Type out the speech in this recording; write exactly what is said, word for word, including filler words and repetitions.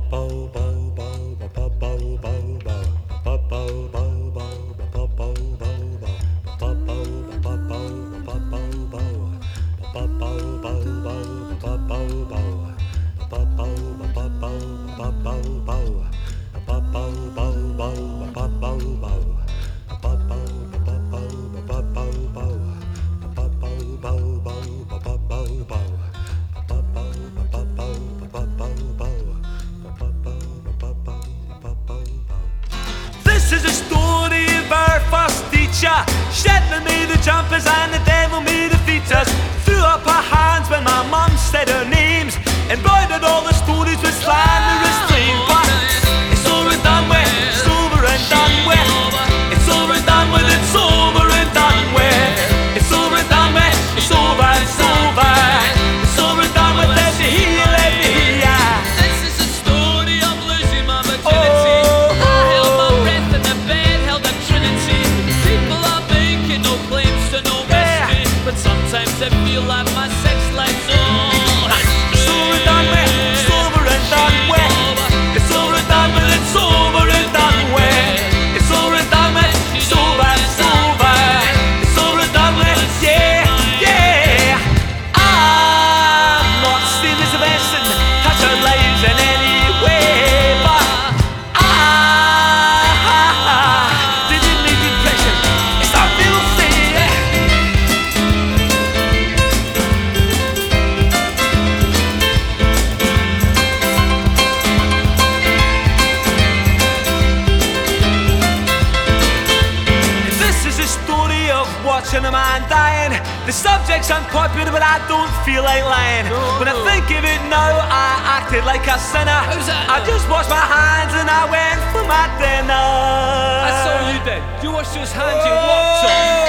This is a story of our first teacher. Shetland made the jumpers and the devil made the features. Threw up her hands when my mum said her names. Embroidered all the stories with slanderous claims. But it's over and done with, it's over and done with. It's over and done with, it's over and done with. It's over and done with, it's over, it's over. It's over and done with, let me hear, let me hear. This is a story of losing my virginity. Oh. I held my breath in the bed, held a trinity. People are making no claims to no mystery, but sometimes I feel like my sex life's all history. It's over and done with, it's over and done with. It's over and done with, it's over and done with. It's over and done with, it's over, it's over. It's over and done with, yeah, yeah. I'm not seen as a person, touch our lives in any way, but I didn't make the impression. It's not filthy. This is a story of watching a man dying. The subject's unpopular, but I don't feel like lying. When I think of it now, I acted like a sinner. How's that? I just washed my hands and I went for my dinner. I saw you did. You washed those hands, you walked on.